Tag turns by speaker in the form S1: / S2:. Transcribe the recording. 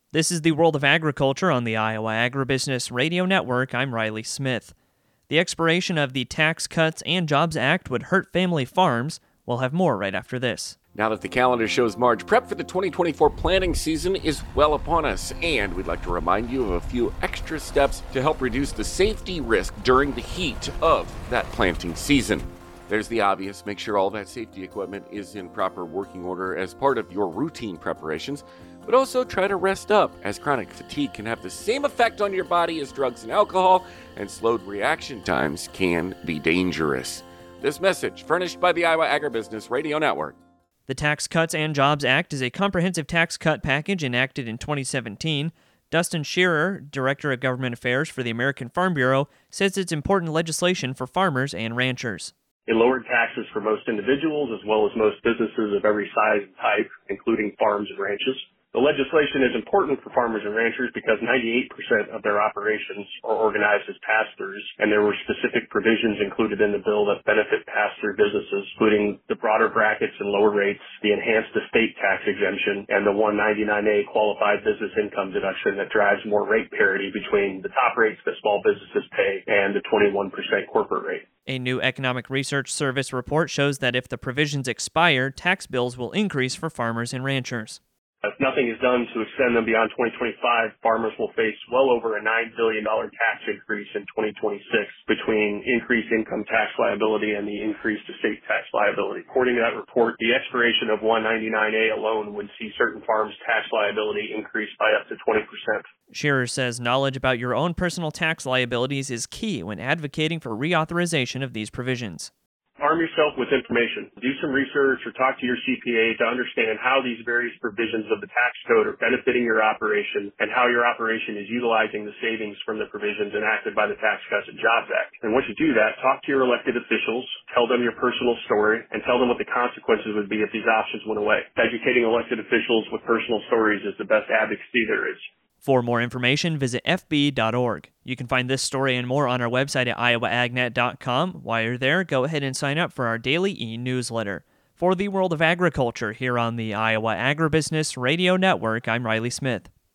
S1: This is the World of Agriculture on the Iowa Agribusiness Radio Network. I'm Riley Smith. The expiration of the Tax Cuts and Jobs Act would hurt family farms. We'll have more right after this.
S2: Now that the calendar shows March, prep for the 2024 planting season is well upon us, and we'd like to remind you of a few extra steps to help reduce the safety risk during the heat of that planting season. There's the obvious: make sure all that safety equipment is in proper working order as part of your routine preparations, but also try to rest up, as chronic fatigue can have the same effect on your body as drugs and alcohol, and slowed reaction times can be dangerous. This message furnished by the Iowa Agribusiness Radio Network.
S1: The Tax Cuts and Jobs Act is a comprehensive tax cut package enacted in 2017. Dustin Shearer, Director of Government Affairs for the American Farm Bureau, says it's important legislation for farmers and ranchers.
S3: It lowered taxes for most individuals as well as most businesses of every size and type, including farms and ranches. The legislation is important for farmers and ranchers because 98% of their operations are organized as pass-throughs, and there were specific provisions included in the bill that benefit pass-through businesses, including the broader brackets and lower rates, the enhanced estate tax exemption, and the 199A qualified business income deduction that drives more rate parity between the top rates that small businesses pay and the 21% corporate rate.
S1: A new Economic Research Service report shows that if the provisions expire, tax bills will increase for farmers and ranchers.
S3: If nothing is done to extend them beyond 2025, farmers will face well over a $9 billion tax increase in 2026 between increased income tax liability and the increased estate tax liability. According to that report, the expiration of 199A alone would see certain farms' tax liability increase by up to 20%.
S1: Shearer says knowledge about your own personal tax liabilities is key when advocating for reauthorization of these provisions.
S3: Arm yourself with information. Do some research or talk to your CPA to understand how these various provisions of the tax code are benefiting your operation and how your operation is utilizing the savings from the provisions enacted by the Tax Cuts and Jobs Act. And once you do that, talk to your elected officials, tell them your personal story, and tell them what the consequences would be if these options went away. Educating elected officials with personal stories is the best advocacy there is.
S1: For more information, visit fb.org. You can find this story and more on our website at iowaagnet.com. While you're there, go ahead and sign up for our daily e-newsletter. For the World of Agriculture here on the Iowa Agribusiness Radio Network, I'm Riley Smith.